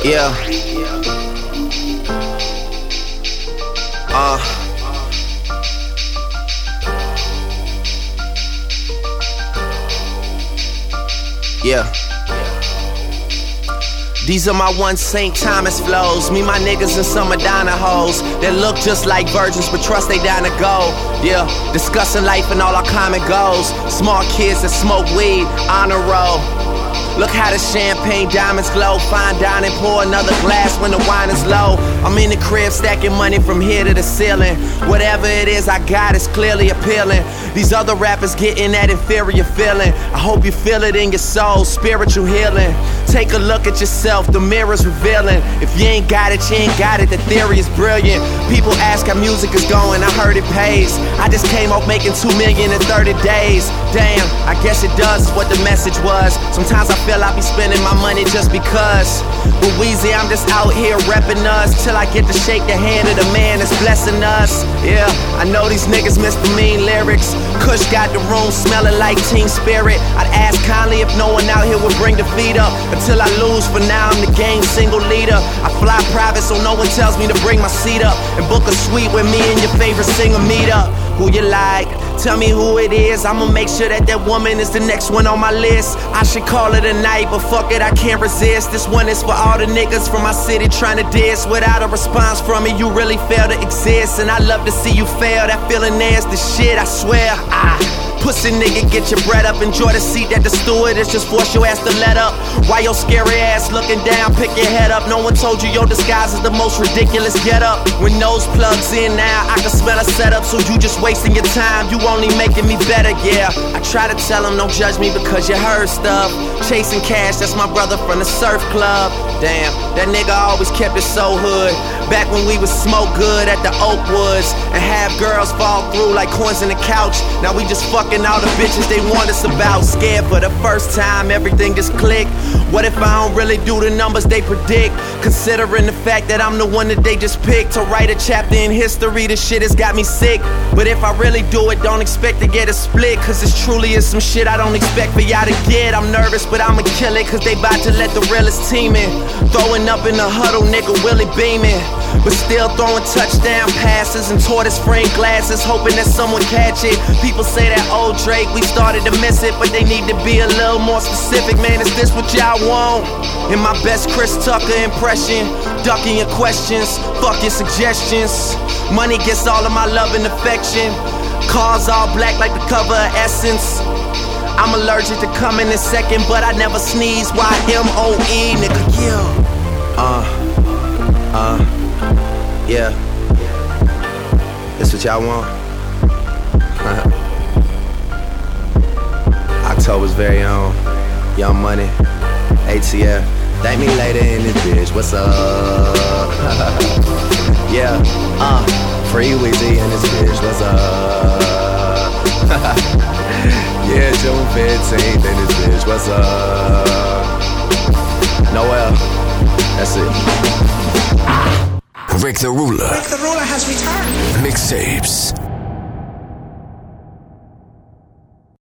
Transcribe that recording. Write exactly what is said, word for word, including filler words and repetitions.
Yeah. Uh. Yeah. These are my one Saint Thomas flows. Me, my niggas, and some Madonna hoes that look just like virgins but trust they down to go. Yeah, discussing life and all our common goals. Small kids that smoke weed, honor roll. Look how the champagne diamonds glow. Fine dining, pour another glass when the wine is low. I'm in the crib stacking money from here to the ceiling. Whatever it is I got is clearly appealing. These other rappers getting that inferior feeling. I hope you feel it in your soul, spiritual healing. Take a look at yourself, the mirror's revealing. If you ain't got it, you ain't got it, the theory is brilliant. People ask how music is going, I heard it pays. I just came off making two million in thirty days. Damn, I guess it does what the message was. Sometimes I feel I be spending my money just because. But Weezy, I'm just out here repping us till I get to shake the hand of the man that's blessing us. Yeah, I know these niggas miss the mean lyrics. Kush got the room smelling like Teen Spirit. I'd ask kindly if no one out here would bring the feet up. Until I lose, for now I'm the game single leader. I fly private so no one tells me to bring my seat up. And book a suite with me and your favorite singer meet up. Who you like? Tell me who it is. I'ma make sure that that woman is the next one on my list. I should call it a night, but fuck it, I can't resist. This one is for all the niggas from my city trying to diss. Without a response from me, you really fail to exist. And I love to see you fail. That feeling there's the shit, I swear. Ah. Pussy nigga, get your bread up. Enjoy the seat that the stewardess just force your ass to let up. Why your scary ass looking down, pick your head up. No one told you your disguise is the most ridiculous get up. When nose plugs in now, I can smell a setup. So you just wasting your time, you only making me better, yeah. I try to tell them don't judge me because you heard stuff. Chasing cash, that's my brother from the surf club. Damn, that nigga always kept it so hood. Back when we would smoke good at the Oakwoods and have girls fall through like coins in the couch. Now we just fucking all the bitches they want us about. Scared for the first time, everything just click. What if I don't really do the numbers they predict? Considering the fact that I'm the one that they just picked to write a chapter in history, this shit has got me sick. But if I really do it, don't expect to get a split, cause this truly is some shit I don't expect for y'all to get. I'm nervous, but I'ma kill it, cause they bout to let the realest team in. Throwing up in the huddle, nigga, Willie beaming. But still throwing touchdown passes and tortoise frame glasses, hoping that someone catch it. People say that old Drake, we started to miss it, but they need to be a little more specific. Man, is this what y'all want? In my best Chris Tucker impression, ducking your questions, fuck your suggestions. Money gets all of my love and affection. Cars all black like the cover of Essence. I'm allergic to coming in second, but I never sneeze. Y M O E, nigga, yeah. Uh, uh, yeah. This what y'all want? October's very own Young Money, A T F. Thank me later in this bitch, what's up? Yeah, uh, Free Weezy in this bitch, what's up? Yeah, June fifteenth in this bitch, what's up? Noel, that's it. Rick the Ruler. Rick the Ruler has returned. Mixtapes.